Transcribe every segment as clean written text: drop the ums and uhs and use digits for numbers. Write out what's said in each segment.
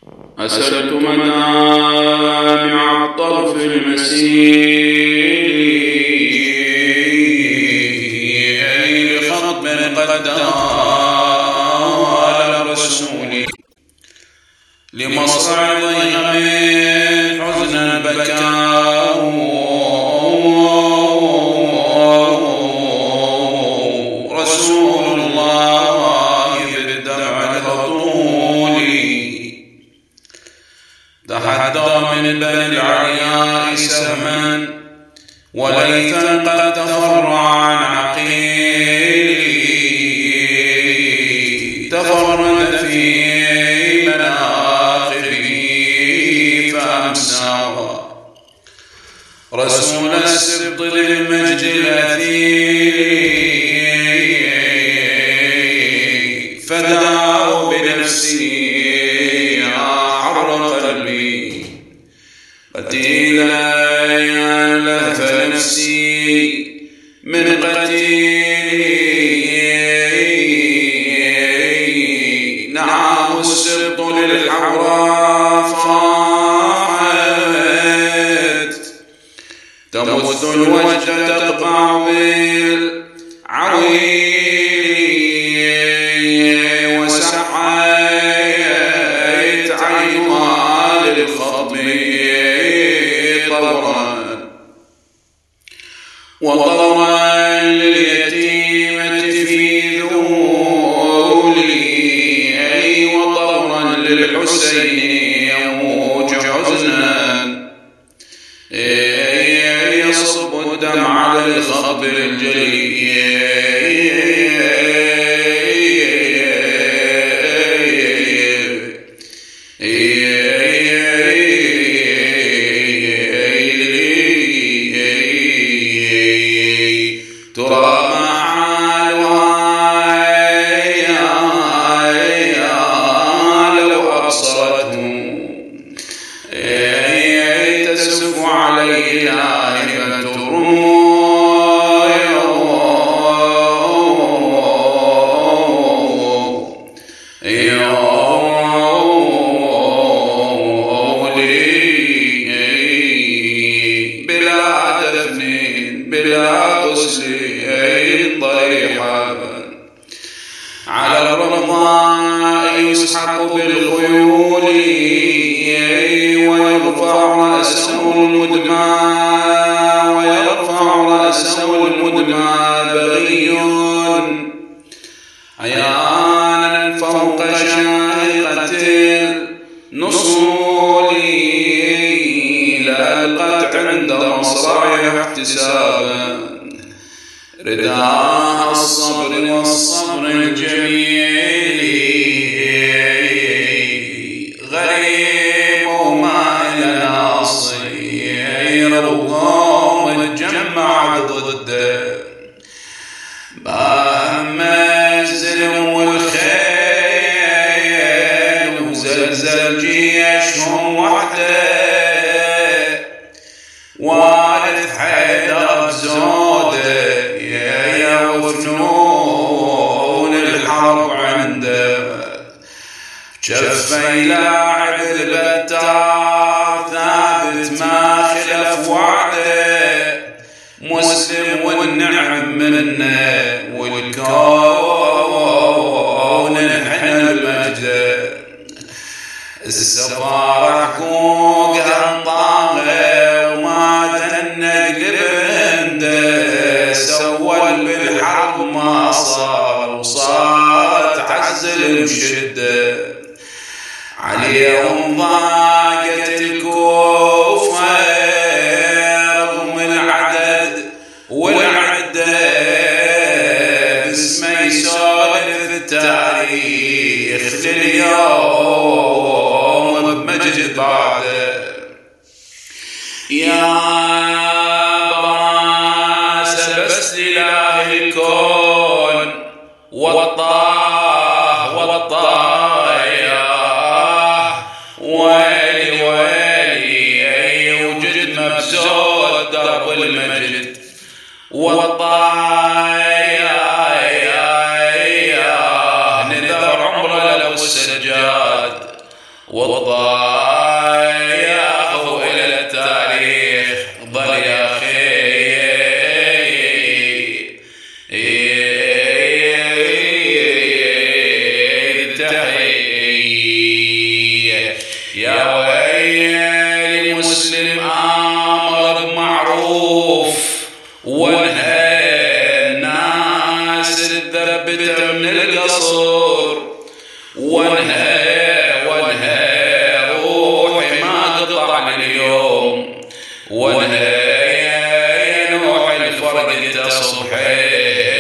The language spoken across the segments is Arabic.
أسألت مدامع الطرف المسيح لخطب قد على رسولي لمصرع ضيغم حزنا بكاه رسول الله بالدمع الهطول تحدى من بني العلياء سهما وليتا قد تفرع عن عقيل تفرد في مناخره فأمسى رسول السبط للمجد الأثير فدعوا بنفسي حر قلبي قتيلا لهف نفسي من قتيل نعم السبط للحوراء فاحت تمث الوجه تطبع بالعويل وسحيت عينها للخطب طورا وطورا لليتيمة في ذولي وطورا للحسين يموج حزنا يصب الدمع على الخطب الجليل ترى ما حالها لو أبصرته تسف عليها هبة الرموع بلا دفن بلا غسل ضريحا على الرمضاء يسحق بالخيول ويرفع رأسه المدمى بغي عيانا فوق شاهقة النصول لا القطع عند مصرعها احتسابا رداء الصبر والصبر الجميل غريب وما ناصير وقوم تجمع ضده بمزل والخيل وزلزل جيشهم وحده وارث حيدر بزوده وفنون الحرب عنده شفي لاعب البتار ثابت ما خلف وعده مسلم والنعم منه والكون انحنى المجد السفارة حقوق هالطاغة وما تنقلب عنده سول بالحرب ما صار وصارت عزل مشده عليهم ضاقت الكوفة رغم العدد والعدة باسمه يسولف التاريخ لليوم بمجد بعده يا براس بس لله الكون والطاه ويلي ويلي وجد مبزود درب المجد والطايا نذر عمره لو السجاد والضياف إلى التاريخ ظل يا أخي تحية. يا ويلي مسلم أمر بمعروف ونهى الناس الذبت من القصر، ونهى روحي ما قطع اليوم، ونهى يا نوح الفرق تصبحين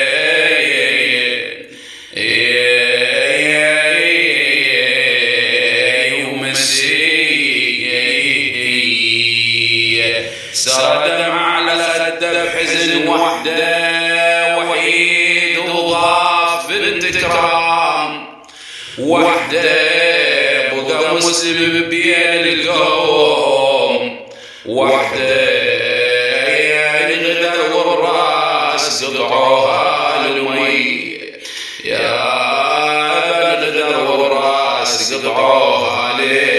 سردم على خده بحزن وحده وحيد وضاف بنت كرام وحده بقى مسلم بين القوم وحده الغدر والراس قطعوها للمي يا الغدر والراس قطعوها ليه